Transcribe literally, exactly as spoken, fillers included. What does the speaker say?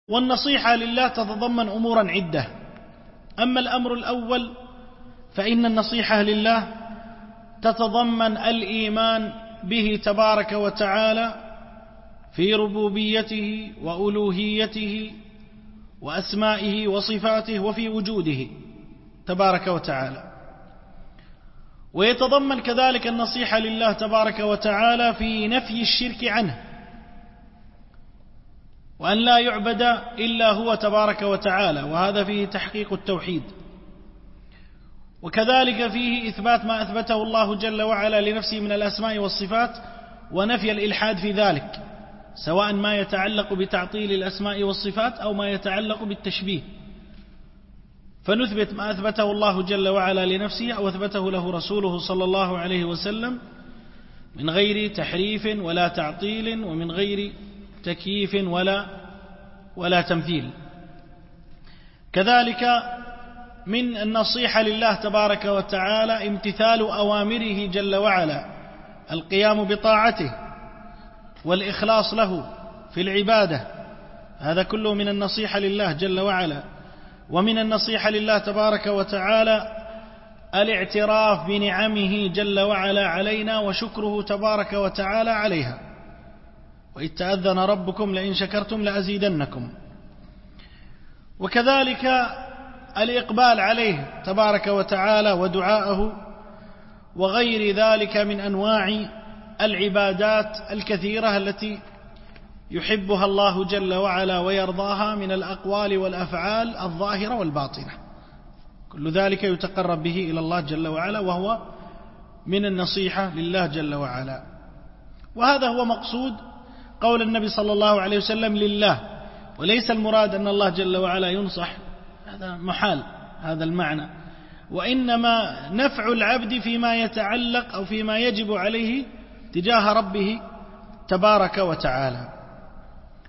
والنصيحة لله تتضمن أمورا عدة. أما الأمر الأول فإن النصيحة لله تتضمن الإيمان به تبارك وتعالى في ربوبيته وألوهيته وأسمائه وصفاته وفي وجوده تبارك وتعالى، ويتضمن كذلك النصيحة لله تبارك وتعالى في نفي الشرك عنه، وأن لا يعبد إلا هو تبارك وتعالى، وهذا فيه تحقيق التوحيد. وكذلك فيه إثبات ما أثبته الله جل وعلا لنفسه من الأسماء والصفات ونفي الإلحاد في ذلك، سواء ما يتعلق بتعطيل الأسماء والصفات أو ما يتعلق بالتشبيه، فنثبت ما أثبته الله جل وعلا لنفسه أو أثبته له رسوله صلى الله عليه وسلم من غير تحريف ولا تعطيل ومن غير تكييف ولا ولا تمثيل. كذلك من النصيحة لله تبارك وتعالى امتثال أوامره جل وعلا، القيام بطاعته والإخلاص له في العبادة، هذا كله من النصيحة لله جل وعلا. ومن النصيحة لله تبارك وتعالى الاعتراف بنعمه جل وعلا علينا وشكره تبارك وتعالى عليها، وإذ تأذن ربكم لئن شكرتم لأزيدنكم. وكذلك الإقبال عليه تبارك وتعالى ودعاءه وغير ذلك من أنواع العبادات الكثيرة التي يحبها الله جل وعلا ويرضاها من الأقوال والأفعال الظاهرة والباطنة، كل ذلك يتقرب به إلى الله جل وعلا، وهو من النصيحة لله جل وعلا. وهذا هو مقصود قول النبي صلى الله عليه وسلم لله، وليس المراد أن الله جل وعلا ينصح، هذا محال هذا المعنى، وإنما نفع العبد فيما يتعلق أو فيما يجب عليه تجاه ربه تبارك وتعالى.